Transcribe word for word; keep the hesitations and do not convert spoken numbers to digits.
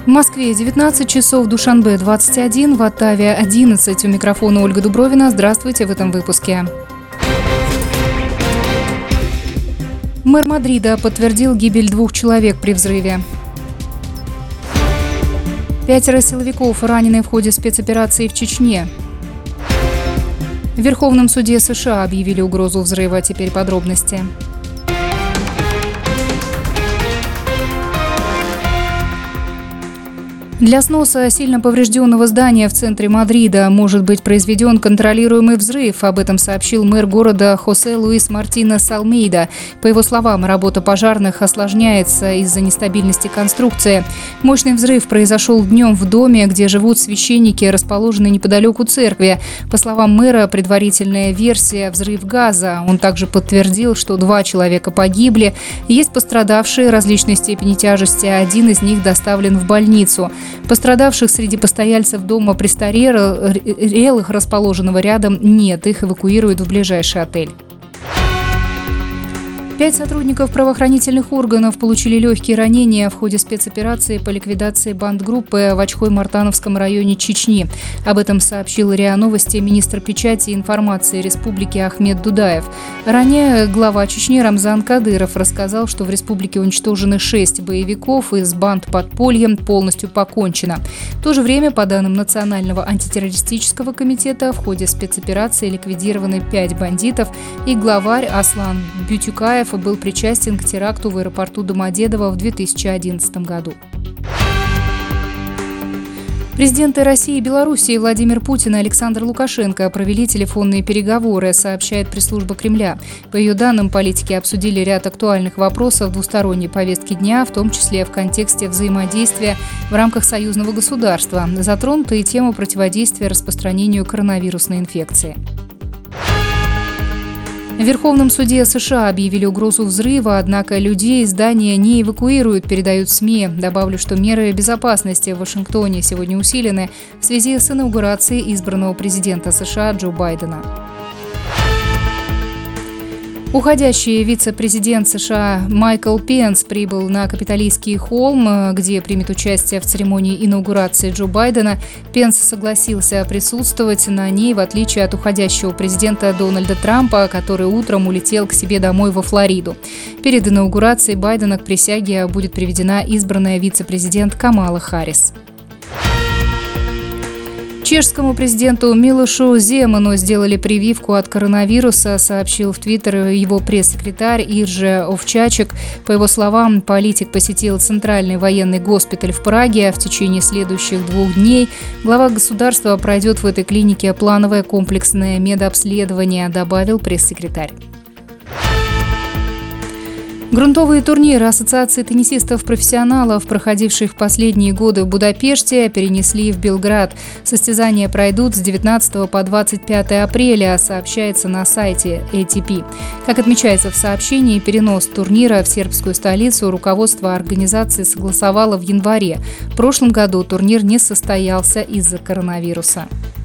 В Москве девятнадцать часов, в Душанбе двадцать один, в Оттаве одиннадцать. У микрофона Ольга Дубровина. Здравствуйте в этом выпуске. Мэр Мадрида подтвердил гибель двух человек при взрыве. Пятеро силовиков ранены в ходе спецоперации в Чечне. В Верховном суде США объявили угрозу взрыва. Теперь подробности. Для сноса сильно поврежденного здания в центре Мадрида может быть произведен контролируемый взрыв. Об этом сообщил мэр города Хосе Луис Мартинес Алмейда. По его словам, работа пожарных осложняется из-за нестабильности конструкции. Мощный взрыв произошел днем в доме, где живут священники, расположенные неподалеку церкви. По словам мэра, предварительная версия – взрыв газа. Он также подтвердил, что два человека погибли. Есть пострадавшие различной степени тяжести, а один из них доставлен в больницу. Пострадавших среди постояльцев дома престарелых, расположенного рядом, нет. Их эвакуируют в ближайший отель. Пять сотрудников правоохранительных органов получили легкие ранения в ходе спецоперации по ликвидации бандгруппы в Очхой-Мартановском районе Чечни. Об этом сообщил РИА Новости министр печати и информации Республики Ахмед Дудаев. Ранее глава Чечни Рамзан Кадыров рассказал, что в республике уничтожены шесть боевиков, и с банд-подпольем полностью покончено. В то же время, по данным Национального антитеррористического комитета, в ходе спецоперации ликвидированы пять бандитов, и главарь Аслан Бютюкаев был причастен к теракту в аэропорту Домодедово в две тысячи одиннадцатом году. Президенты России и Белоруссии Владимир Путин и Александр Лукашенко провели телефонные переговоры, сообщает пресс-служба Кремля. По ее данным, политики обсудили ряд актуальных вопросов двусторонней повестки дня, в том числе в контексте взаимодействия в рамках союзного государства. Затронута и тема противодействия распространению коронавирусной инфекции. В Верховном суде США объявили угрозу взрыва, однако людей из здания не эвакуируют, передают СМИ. Добавлю, что меры безопасности в Вашингтоне сегодня усилены в связи с инаугурацией избранного президента США Джо Байдена. Уходящий вице-президент США Майкл Пенс прибыл на Капитолийский холм, где примет участие в церемонии инаугурации Джо Байдена. Пенс согласился присутствовать на ней, в отличие от уходящего президента Дональда Трампа, который утром улетел к себе домой во Флориду. Перед инаугурацией Байдена к присяге будет приведена избранная вице-президент Камала Харрис. Чешскому президенту Милошу Земану сделали прививку от коронавируса, сообщил в Твиттер его пресс-секретарь Иржи Овчачек. По его словам, политик посетил Центральный военный госпиталь в Праге. В течение следующих двух дней глава государства пройдет в этой клинике плановое комплексное медобследование, добавил пресс-секретарь. Грунтовые турниры Ассоциации теннисистов-профессионалов, проходившие в последние годы в Будапеште, перенесли в Белград. Состязания пройдут с девятнадцатого по двадцать пятое апреля, сообщается на сайте эй ти пи. Как отмечается в сообщении, перенос турнира в сербскую столицу руководство организации согласовало в январе. В прошлом году турнир не состоялся из-за коронавируса.